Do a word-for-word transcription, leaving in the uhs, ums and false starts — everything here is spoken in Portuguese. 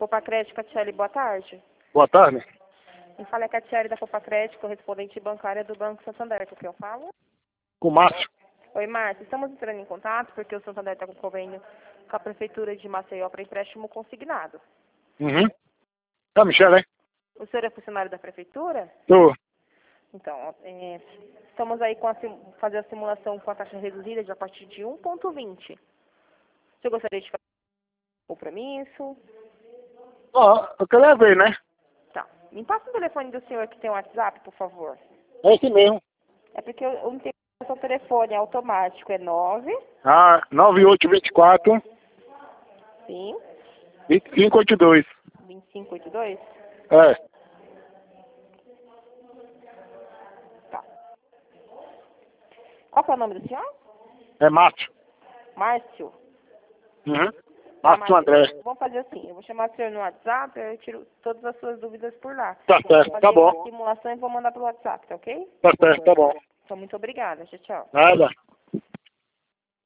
Copacred, Catiele, boa tarde. Boa tarde. Quem fala é Catiele da Copacred, correspondente bancária do Banco Santander. Com quem eu falo? Com o Márcio. Oi, Márcio. Estamos entrando em contato porque o Santander está com convênio com a Prefeitura de Maceió para empréstimo consignado. Uhum. Tá, Michele, hein? O senhor é funcionário da Prefeitura? Tô. Então, é, estamos aí com a, fazer a simulação com a taxa reduzida de a partir de um ponto vinte. O senhor gostaria de fazer um compromisso? Ó, eu quero ver, né? Tá. Me passa o telefone do senhor que tem o WhatsApp, por favor. É esse mesmo. É porque eu, eu não tenho o seu telefone, é automático, é nove. Ah, nove oito dois quatro, Sim. dois cinco oito dois. vinte e cinco oitenta e dois? É. Tá. Qual que é o nome do senhor? É Márcio. Márcio. Uhum. Tá, Márcio André. Vamos fazer assim, eu vou chamar o senhor no WhatsApp, eu tiro todas as suas dúvidas por lá. Tá certo, Vou tá fazer uma bom. simulação e vou mandar pelo WhatsApp, tá ok? Tá certo, tá bom. Então, muito obrigada. Tchau, tchau. Nada.